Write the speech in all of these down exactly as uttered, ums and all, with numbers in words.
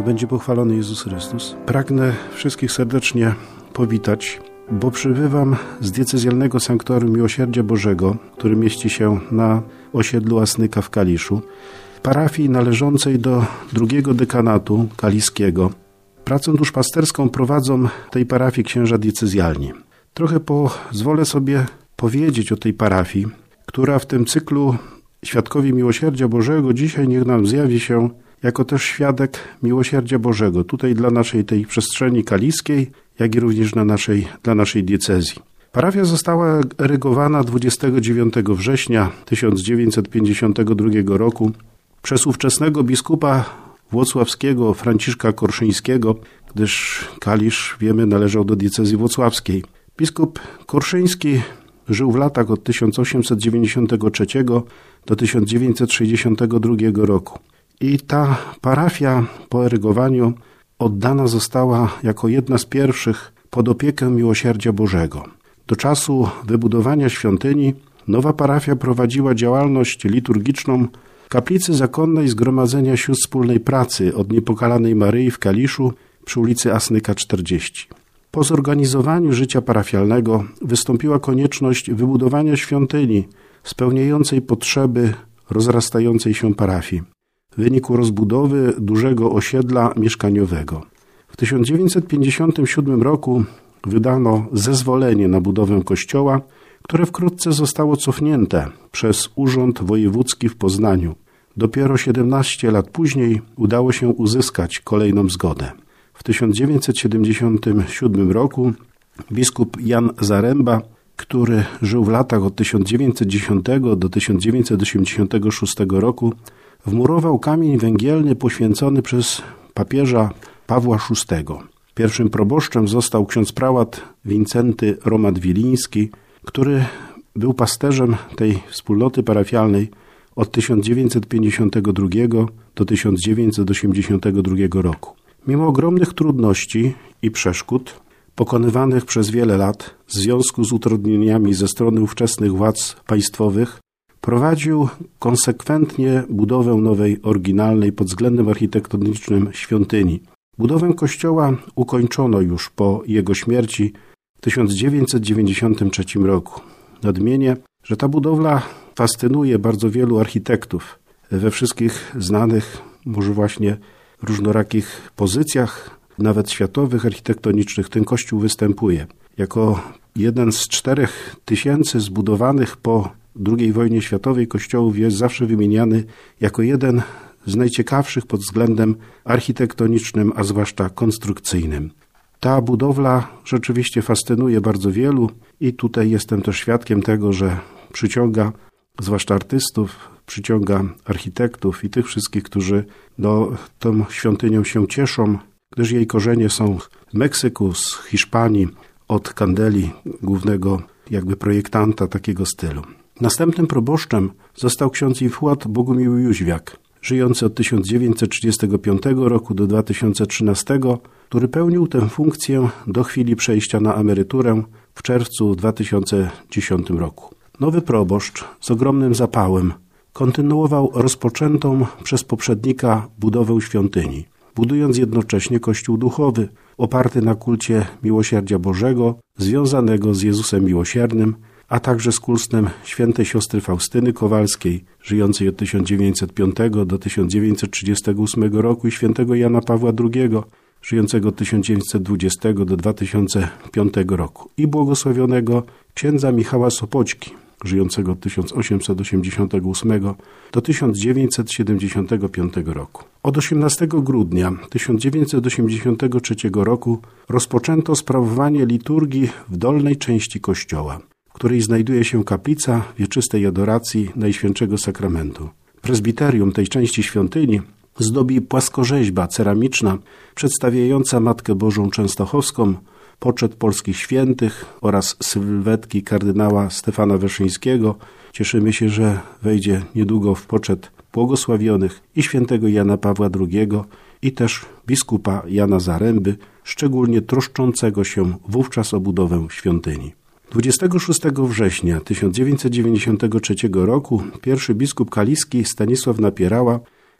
Niech będzie pochwalony Jezus Chrystus. Pragnę wszystkich serdecznie powitać, bo przybywam z diecezjalnego sanktuarium Miłosierdzia Bożego, który mieści się na osiedlu Asnyka w Kaliszu, parafii należącej do drugiego dekanatu kaliskiego. Pracę duszpasterską prowadzą w tej parafii księża diecezjalni. Trochę pozwolę sobie powiedzieć o tej parafii, która w tym cyklu Świadkowie Miłosierdzia Bożego dzisiaj niech nam zjawi się jako też świadek Miłosierdzia Bożego, tutaj dla naszej tej przestrzeni kaliskiej, jak i również na naszej, dla naszej diecezji. Parafia została erygowana dwudziestego dziewiątego września tysiąc dziewięćset pięćdziesiątego drugiego roku przez ówczesnego biskupa włocławskiego Franciszka Korszyńskiego, gdyż Kalisz, wiemy, należał do diecezji włocławskiej. Biskup Korszyński żył w latach od tysiąc osiemset dziewięćdziesiątego trzeciego do tysiąc dziewięćset sześćdziesiątego drugiego roku. I ta parafia po erygowaniu oddana została jako jedna z pierwszych pod opiekę Miłosierdzia Bożego. Do czasu wybudowania świątyni nowa parafia prowadziła działalność liturgiczną w kaplicy zakonnej Zgromadzenia Sióstr Wspólnej Pracy od Niepokalanej Maryi w Kaliszu przy ulicy Asnyka czterdzieści. Po zorganizowaniu życia parafialnego wystąpiła konieczność wybudowania świątyni spełniającej potrzeby rozrastającej się parafii w wyniku rozbudowy dużego osiedla mieszkaniowego. W tysiąc dziewięćset pięćdziesiątym siódmym roku wydano zezwolenie na budowę kościoła, które wkrótce zostało cofnięte przez Urząd Wojewódzki w Poznaniu. Dopiero siedemnaście lat później udało się uzyskać kolejną zgodę. W tysiąc dziewięćset siedemdziesiątym siódmym roku biskup Jan Zaręba, który żył w latach od tysiąc dziewięćset dziesiątego do tysiąc dziewięćset osiemdziesiątego szóstego roku, wmurował kamień węgielny poświęcony przez papieża Pawła szóstego. Pierwszym proboszczem został ksiądz prałat Wincenty Romat-Wiliński, który był pasterzem tej wspólnoty parafialnej od tysiąc dziewięćset pięćdziesiątego drugiego do tysiąc dziewięćset osiemdziesiątego drugiego roku. Mimo ogromnych trudności i przeszkód pokonywanych przez wiele lat w związku z utrudnieniami ze strony ówczesnych władz państwowych, prowadził konsekwentnie budowę nowej, oryginalnej pod względem architektonicznym świątyni. Budowę kościoła ukończono już po jego śmierci w tysiąc dziewięćset dziewięćdziesiątym trzecim roku. Nadmienię, że ta budowla fascynuje bardzo wielu architektów we wszystkich znanych, może właśnie różnorakich pozycjach, nawet światowych, architektonicznych. Ten kościół występuje. Jako jeden z czterech tysięcy zbudowanych po drugiej wojnie światowej kościołów jest zawsze wymieniany jako jeden z najciekawszych pod względem architektonicznym, a zwłaszcza konstrukcyjnym. Ta budowla rzeczywiście fascynuje bardzo wielu i tutaj jestem też świadkiem tego, że przyciąga zwłaszcza artystów, przyciąga architektów i tych wszystkich, którzy do tą świątynią się cieszą, gdyż jej korzenie są z Meksyku, z Hiszpanii, od Candeli, głównego jakby projektanta takiego stylu. Następnym proboszczem został ksiądz Iwłod Bogumił Jóźwiak, żyjący od tysiąc dziewięćset trzydziestego piątego roku do dwa tysiące trzynastego, który pełnił tę funkcję do chwili przejścia na emeryturę w czerwcu dwa tysiące dziesiątym roku. Nowy proboszcz z ogromnym zapałem kontynuował rozpoczętą przez poprzednika budowę świątyni, budując jednocześnie kościół duchowy oparty na kulcie Miłosierdzia Bożego, związanego z Jezusem Miłosiernym, a także z kultem świętej siostry Faustyny Kowalskiej, żyjącej od tysiąc dziewięćset piątego do tysiąc dziewięćset trzydziestego ósmego roku i świętego Jana Pawła drugiego, żyjącego od tysiąc dziewięćset dwudziestego do dwa tysiące piątego roku i błogosławionego księdza Michała Sopoćki, żyjącego od tysiąc osiemset osiemdziesiątego ósmego do tysiąc dziewięćset siedemdziesiątego piątego roku. Od osiemnastego grudnia tysiąc dziewięćset osiemdziesiątego trzeciego roku rozpoczęto sprawowanie liturgii w dolnej części kościoła, w której znajduje się kaplica wieczystej adoracji Najświętszego Sakramentu. Prezbiterium tej części świątyni zdobi płaskorzeźba ceramiczna przedstawiająca Matkę Bożą Częstochowską, poczet polskich świętych oraz sylwetki kardynała Stefana Wyszyńskiego. Cieszymy się, że wejdzie niedługo w poczet błogosławionych i świętego Jana Pawła drugiego i też biskupa Jana Zaręby, szczególnie troszczącego się wówczas o budowę świątyni. dwudziestego szóstego września tysiąc dziewięćset dziewięćdziesiątego trzeciego roku pierwszy biskup kaliski Stanisław Napierała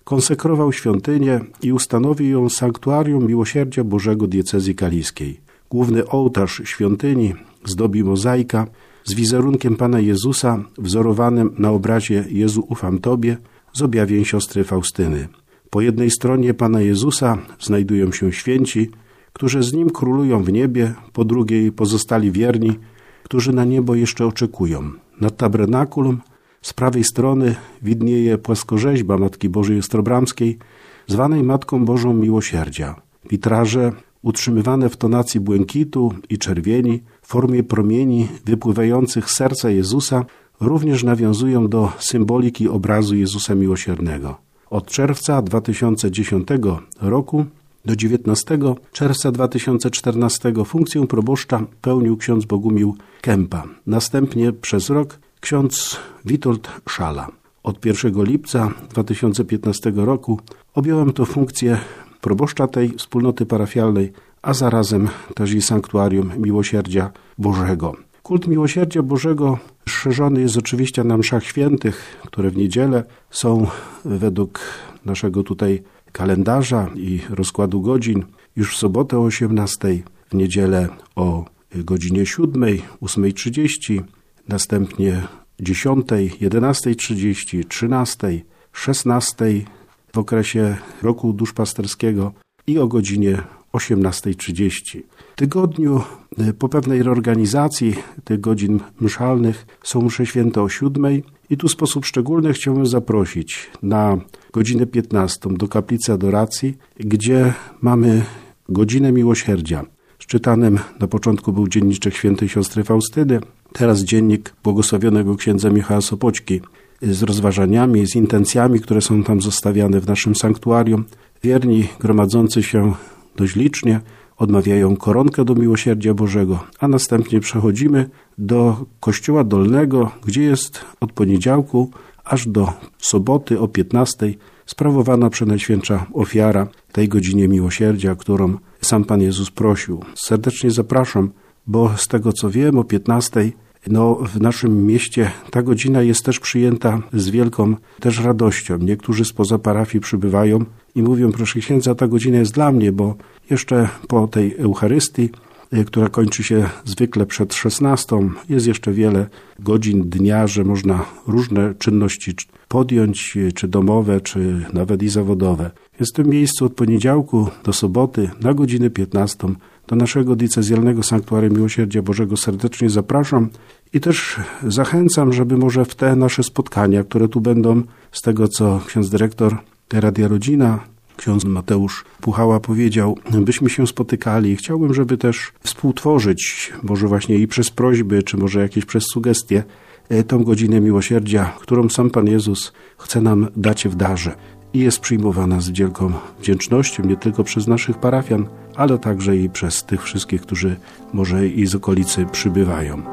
konsekrował świątynię i ustanowił ją sanktuarium miłosierdzia Bożego diecezji kaliskiej. Główny ołtarz świątyni zdobi mozaika z wizerunkiem Pana Jezusa wzorowanym na obrazie Jezu ufam Tobie z objawień siostry Faustyny. Po jednej stronie Pana Jezusa znajdują się święci, którzy z Nim królują w niebie, po drugiej pozostali wierni, którzy na niebo jeszcze oczekują. Nad tabernakulum z prawej strony widnieje płaskorzeźba Matki Bożej Ostrobramskiej, zwanej Matką Bożą Miłosierdzia. Witraże utrzymywane w tonacji błękitu i czerwieni w formie promieni wypływających z serca Jezusa również nawiązują do symboliki obrazu Jezusa Miłosiernego. Od czerwca dwa tysiące dziesiątego roku do dziewiętnastego czerwca dwa tysiące czternastego funkcję proboszcza pełnił ksiądz Bogumił Kępa. Następnie przez rok ksiądz Witold Szala. Od pierwszego lipca dwa tysiące piętnastego roku objąłem tę funkcję proboszcza tej wspólnoty parafialnej, a zarazem też i sanktuarium Miłosierdzia Bożego. Kult Miłosierdzia Bożego szerzony jest oczywiście na mszach świętych, które w niedzielę są według naszego tutaj kalendarza i rozkładu godzin już w sobotę o osiemnastej, w niedzielę o godzinie siódmej, ósmej trzydzieści, następnie dziesiątej, jedenastej trzydzieści, trzynastej, szesnastej w okresie roku duszpasterskiego i o godzinie osiemnastej trzydzieści. W tygodniu po pewnej reorganizacji tych godzin mszalnych są msze święte o siódmej i tu w sposób szczególny chciałbym zaprosić na godzinę piętnastą do kaplicy adoracji, gdzie mamy godzinę miłosierdzia. Czytanym na początku był dzienniczek świętej siostry Faustyny, teraz dziennik błogosławionego księdza Michała Sopoćki z rozważaniami, z intencjami, które są tam zostawiane w naszym sanktuarium. Wierni gromadzący się dość licznie odmawiają koronkę do miłosierdzia Bożego, a następnie przechodzimy do kościoła dolnego, gdzie jest od poniedziałku aż do soboty o piętnastej sprawowana Przenajświętsza ofiara tej godzinie miłosierdzia, którą sam Pan Jezus prosił. Serdecznie zapraszam, bo z tego co wiem o piętnastej no w naszym mieście ta godzina jest też przyjęta z wielką też radością. Niektórzy spoza parafii przybywają i mówią, proszę księdza, ta godzina jest dla mnie, bo jeszcze po tej Eucharystii, która kończy się zwykle przed szesnastą, jest jeszcze wiele godzin dnia, że można różne czynności podjąć, czy domowe, czy nawet i zawodowe. Jest w tym miejscu od poniedziałku do soboty na godzinę piętnastą do naszego diecezjalnego sanktuarium Miłosierdzia Bożego serdecznie zapraszam i też zachęcam, żeby może w te nasze spotkania, które tu będą, z tego co ksiądz dyrektor Radia Rodzina, ksiądz Mateusz Puchała powiedział, byśmy się spotykali. Chciałbym, żeby też współtworzyć, może właśnie i przez prośby, czy może jakieś przez sugestie, tą godzinę miłosierdzia, którą sam Pan Jezus chce nam dać w darze. I jest przyjmowana z wielką wdzięcznością nie tylko przez naszych parafian, ale także i przez tych wszystkich, którzy może i z okolicy przybywają.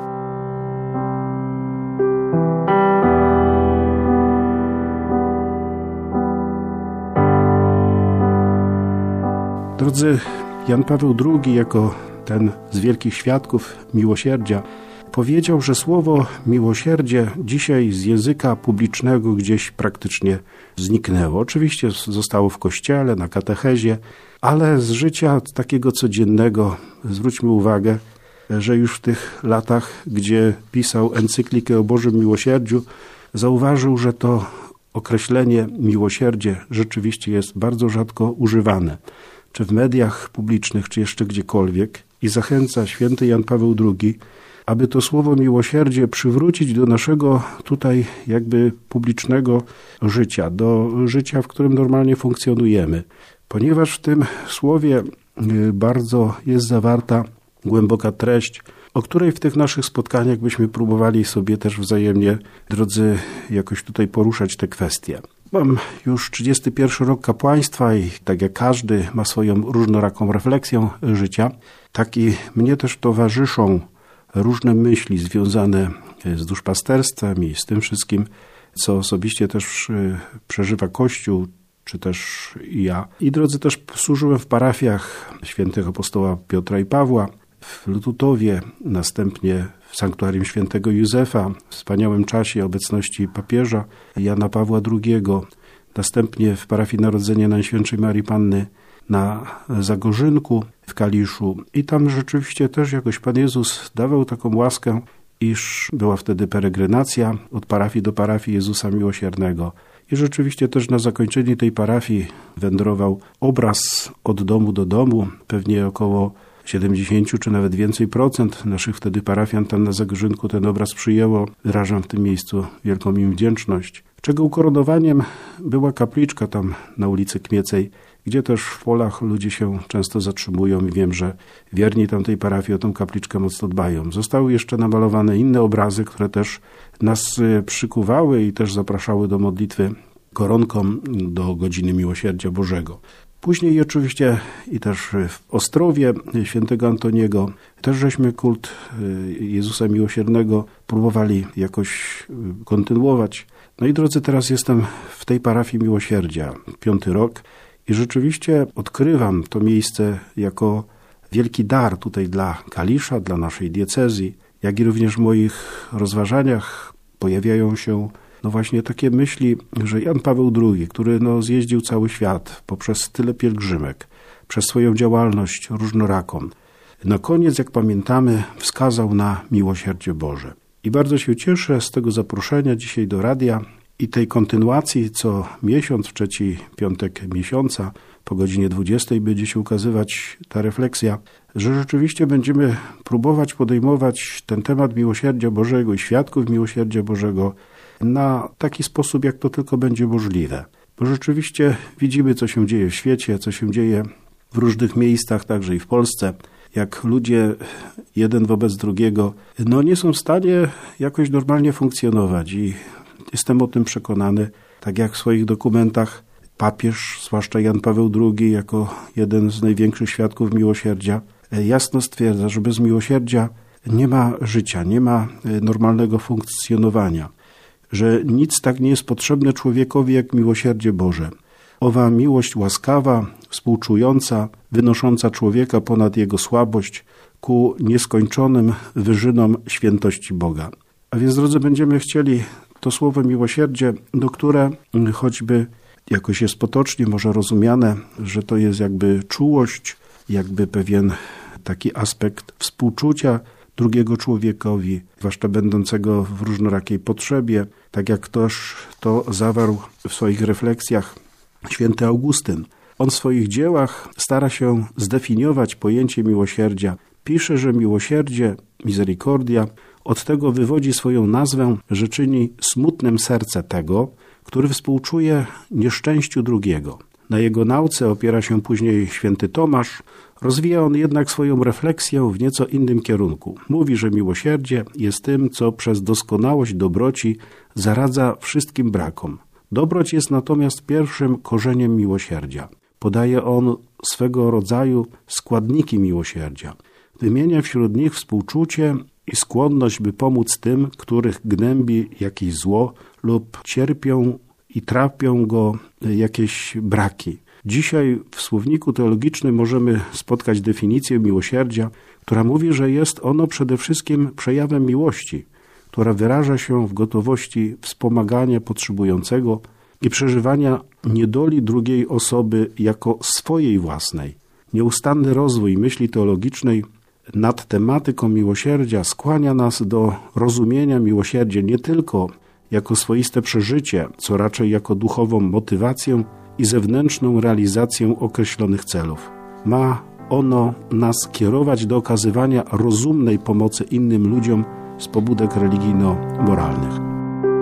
Drodzy, Jan Paweł drugi jako ten z wielkich świadków miłosierdzia powiedział, że słowo miłosierdzie dzisiaj z języka publicznego gdzieś praktycznie zniknęło. Oczywiście zostało w kościele, na katechezie, ale z życia takiego codziennego zwróćmy uwagę, że już w tych latach, gdzie pisał encyklikę o Bożym Miłosierdziu, zauważył, że to określenie miłosierdzie rzeczywiście jest bardzo rzadko używane, czy w mediach publicznych, czy jeszcze gdziekolwiek, i zachęca święty Jan Paweł drugi, aby to słowo miłosierdzie przywrócić do naszego tutaj jakby publicznego życia, do życia, w którym normalnie funkcjonujemy. Ponieważ w tym słowie bardzo jest zawarta głęboka treść, o której w tych naszych spotkaniach byśmy próbowali sobie też wzajemnie, drodzy, jakoś tutaj poruszać te kwestie. Mam już trzydziesty pierwszy rok kapłaństwa i tak jak każdy ma swoją różnoraką refleksję życia, tak i mnie też towarzyszą różne myśli związane z duszpasterstwem i z tym wszystkim, co osobiście też przeżywa Kościół, czy też i ja. I drodzy, też służyłem w parafiach świętych apostoła Piotra i Pawła, w Lututowie, następnie w sanktuarium świętego Józefa, w wspaniałym czasie obecności papieża Jana Pawła drugiego, następnie w parafii Narodzenia Najświętszej Marii Panny na Zagorzynku w Kaliszu. I tam rzeczywiście też jakoś Pan Jezus dawał taką łaskę, iż była wtedy peregrinacja od parafii do parafii Jezusa Miłosiernego. I rzeczywiście też na zakończenie tej parafii wędrował obraz od domu do domu, pewnie około siedemdziesiąt czy nawet więcej procent naszych wtedy parafian tam na Zagorzynku ten obraz przyjęło. Wyrażam w tym miejscu wielką im wdzięczność. Czego ukoronowaniem była kapliczka tam na ulicy Kmiecej, gdzie też w polach ludzie się często zatrzymują i wiem, że wierni tamtej parafii o tą kapliczkę mocno dbają. Zostały jeszcze namalowane inne obrazy, które też nas przykuwały i też zapraszały do modlitwy koronką do godziny Miłosierdzia Bożego. Później oczywiście i też w Ostrowie świętego Antoniego też żeśmy kult Jezusa Miłosiernego próbowali jakoś kontynuować. No i drodzy, teraz jestem w tej parafii Miłosierdzia, piąty rok i rzeczywiście odkrywam to miejsce jako wielki dar tutaj dla Kalisza, dla naszej diecezji, jak i również w moich rozważaniach pojawiają się no właśnie takie myśli, że Jan Paweł drugi, który no zjeździł cały świat poprzez tyle pielgrzymek, przez swoją działalność różnoraką, na koniec, jak pamiętamy, wskazał na miłosierdzie Boże. I bardzo się cieszę z tego zaproszenia dzisiaj do radia i tej kontynuacji co miesiąc, w trzeci piątek miesiąca, po godzinie dwudziestej będzie się ukazywać ta refleksja, że rzeczywiście będziemy próbować podejmować ten temat miłosierdzia Bożego i świadków miłosierdzia Bożego na taki sposób, jak to tylko będzie możliwe. Bo rzeczywiście widzimy, co się dzieje w świecie, co się dzieje w różnych miejscach, także i w Polsce, jak ludzie jeden wobec drugiego no nie są w stanie jakoś normalnie funkcjonować i jestem o tym przekonany, tak jak w swoich dokumentach papież, zwłaszcza Jan Paweł drugi, jako jeden z największych świadków miłosierdzia, jasno stwierdza, że bez miłosierdzia nie ma życia, nie ma normalnego funkcjonowania, że nic tak nie jest potrzebne człowiekowi jak miłosierdzie Boże. Owa miłość łaskawa, współczująca, wynosząca człowieka ponad jego słabość ku nieskończonym wyżynom świętości Boga. A więc, drodzy, będziemy chcieli to słowo miłosierdzie, do które choćby jakoś jest potocznie może rozumiane, że to jest jakby czułość, jakby pewien taki aspekt współczucia drugiego człowiekowi, zwłaszcza będącego w różnorakiej potrzebie, tak jak ktoś to zawarł w swoich refleksjach święty Augustyn. On w swoich dziełach stara się zdefiniować pojęcie miłosierdzia. Pisze, że miłosierdzie, misericordia, od tego wywodzi swoją nazwę, że czyni smutnym serce tego, który współczuje nieszczęściu drugiego. Na jego nauce opiera się później święty Tomasz. Rozwija on jednak swoją refleksję w nieco innym kierunku. Mówi, że miłosierdzie jest tym, co przez doskonałość dobroci zaradza wszystkim brakom. Dobroć jest natomiast pierwszym korzeniem miłosierdzia. Podaje on swego rodzaju składniki miłosierdzia. Wymienia wśród nich współczucie i skłonność, by pomóc tym, których gnębi jakieś zło lub cierpią i trapią go jakieś braki. Dzisiaj w słowniku teologicznym możemy spotkać definicję miłosierdzia, która mówi, że jest ono przede wszystkim przejawem miłości, która wyraża się w gotowości wspomagania potrzebującego i przeżywania niedoli drugiej osoby jako swojej własnej. Nieustanny rozwój myśli teologicznej nad tematyką miłosierdzia skłania nas do rozumienia miłosierdzia nie tylko jako swoiste przeżycie, co raczej jako duchową motywację i zewnętrzną realizację określonych celów. Ma ono nas kierować do okazywania rozumnej pomocy innym ludziom z pobudek religijno-moralnych.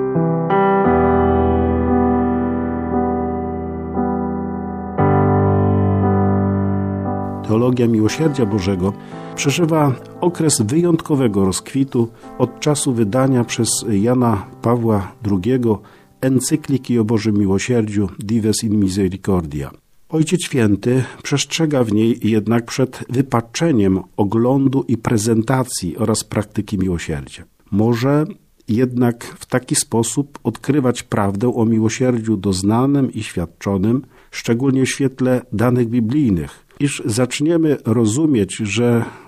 Teologia miłosierdzia Bożego przeżywa okres wyjątkowego rozkwitu od czasu wydania przez Jana Pawła drugiego encykliki o Bożym Miłosierdziu Dives in Misericordia. Ojciec Święty przestrzega w niej jednak przed wypaczeniem oglądu i prezentacji oraz praktyki miłosierdzia. Może jednak w taki sposób odkrywać prawdę o miłosierdziu doznanym i świadczonym, szczególnie w świetle danych biblijnych, iż zaczniemy rozumieć, że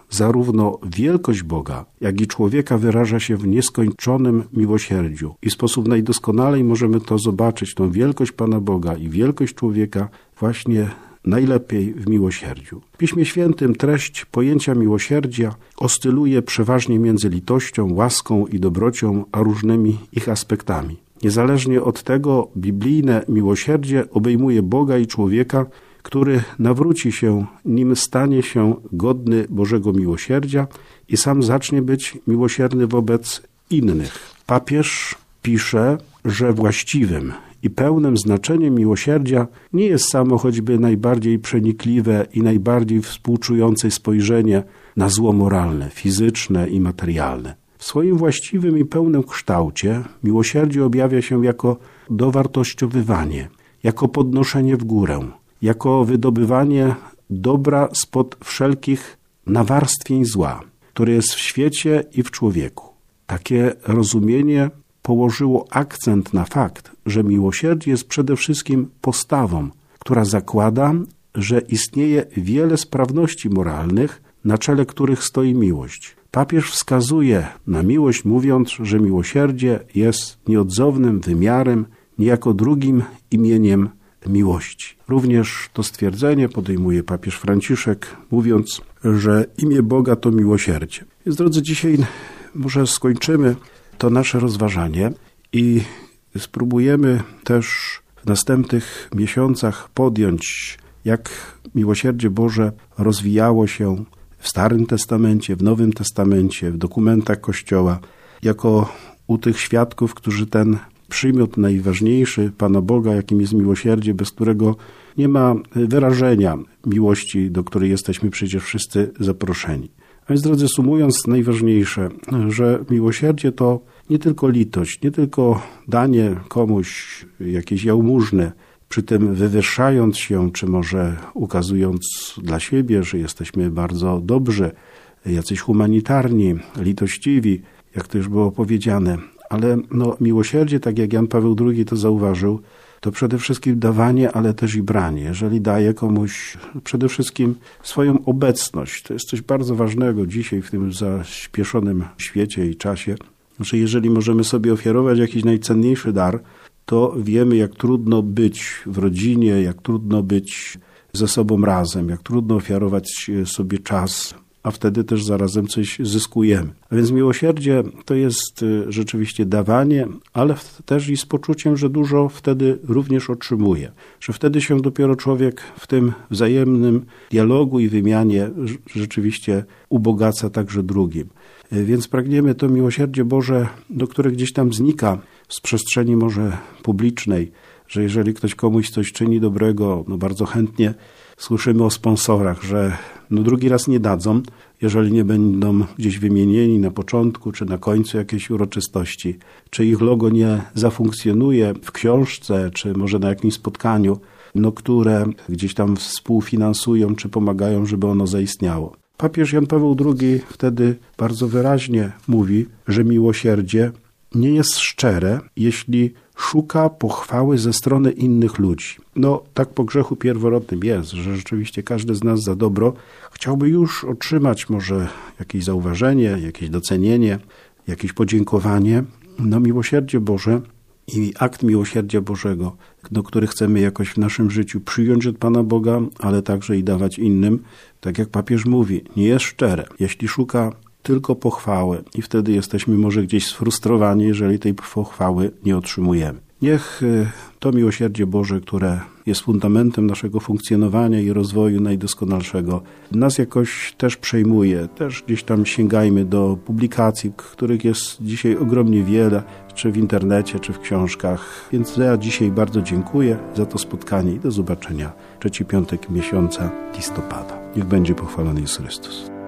zarówno wielkość Boga, jak i człowieka wyraża się w nieskończonym miłosierdziu. I w sposób najdoskonalej możemy to zobaczyć, tą wielkość Pana Boga i wielkość człowieka właśnie najlepiej w miłosierdziu. W Piśmie Świętym treść pojęcia miłosierdzia oscyluje przeważnie między litością, łaską i dobrocią, a różnymi ich aspektami. Niezależnie od tego, biblijne miłosierdzie obejmuje Boga i człowieka, który nawróci się, nim stanie się godny Bożego miłosierdzia i sam zacznie być miłosierny wobec innych. Papież pisze, że właściwym i pełnym znaczeniem miłosierdzia nie jest samo choćby najbardziej przenikliwe i najbardziej współczujące spojrzenie na zło moralne, fizyczne i materialne. W swoim właściwym i pełnym kształcie miłosierdzie objawia się jako dowartościowywanie, jako podnoszenie w górę, jako wydobywanie dobra spod wszelkich nawarstwień zła, które jest w świecie i w człowieku. Takie rozumienie położyło akcent na fakt, że miłosierdzie jest przede wszystkim postawą, która zakłada, że istnieje wiele sprawności moralnych, na czele których stoi miłość. Papież wskazuje na miłość, mówiąc, że miłosierdzie jest nieodzownym wymiarem, niejako drugim imieniem miłości. Również to stwierdzenie podejmuje papież Franciszek, mówiąc, że imię Boga to miłosierdzie. Więc, drodzy, dzisiaj może skończymy to nasze rozważanie i spróbujemy też w następnych miesiącach podjąć, jak miłosierdzie Boże rozwijało się w Starym Testamencie, w Nowym Testamencie, w dokumentach Kościoła, jako u tych świadków, którzy ten przymiot najważniejszy Pana Boga, jakim jest miłosierdzie, bez którego nie ma wyrażenia miłości, do której jesteśmy przecież wszyscy zaproszeni. A więc, drodzy, sumując, najważniejsze, że miłosierdzie to nie tylko litość, nie tylko danie komuś jakiejś jałmużny, przy tym wywyższając się, czy może ukazując dla siebie, że jesteśmy bardzo dobrzy, jacyś humanitarni, litościwi, jak to już było powiedziane. Ale no, miłosierdzie, tak jak Jan Paweł drugi to zauważył, to przede wszystkim dawanie, ale też i branie. Jeżeli daje komuś przede wszystkim swoją obecność, to jest coś bardzo ważnego dzisiaj w tym zaśpieszonym świecie i czasie, że jeżeli możemy sobie ofiarować jakiś najcenniejszy dar, to wiemy, jak trudno być w rodzinie, jak trudno być ze sobą razem, jak trudno ofiarować sobie czas, a wtedy też zarazem coś zyskujemy. A więc miłosierdzie to jest rzeczywiście dawanie, ale też i z poczuciem, że dużo wtedy również otrzymuje. Że wtedy się dopiero człowiek w tym wzajemnym dialogu i wymianie rzeczywiście ubogaca także drugim. Więc pragniemy to miłosierdzie Boże, do które gdzieś tam znika z przestrzeni może publicznej, że jeżeli ktoś komuś coś czyni dobrego, no bardzo chętnie słyszymy o sponsorach, że no drugi raz nie dadzą, jeżeli nie będą gdzieś wymienieni na początku czy na końcu jakiejś uroczystości, czy ich logo nie zafunkcjonuje w książce, czy może na jakimś spotkaniu, no które gdzieś tam współfinansują czy pomagają, żeby ono zaistniało. Papież Jan Paweł drugi wtedy bardzo wyraźnie mówi, że miłosierdzie nie jest szczere, jeśli szuka pochwały ze strony innych ludzi. No, tak po grzechu pierworodnym jest, że rzeczywiście każdy z nas za dobro chciałby już otrzymać może jakieś zauważenie, jakieś docenienie, jakieś podziękowanie. No, miłosierdzie Boże i akt miłosierdzia Bożego, no, który chcemy jakoś w naszym życiu przyjąć od Pana Boga, ale także i dawać innym, tak jak papież mówi, nie jest szczere. Jeśli szuka tylko pochwały i wtedy jesteśmy może gdzieś sfrustrowani, jeżeli tej pochwały nie otrzymujemy. Niech to miłosierdzie Boże, które jest fundamentem naszego funkcjonowania i rozwoju najdoskonalszego, nas jakoś też przejmuje. Też gdzieś tam sięgajmy do publikacji, których jest dzisiaj ogromnie wiele, czy w internecie, czy w książkach. Więc ja dzisiaj bardzo dziękuję za to spotkanie i do zobaczenia trzeci piątek miesiąca listopada. Niech będzie pochwalony Jezus Chrystus.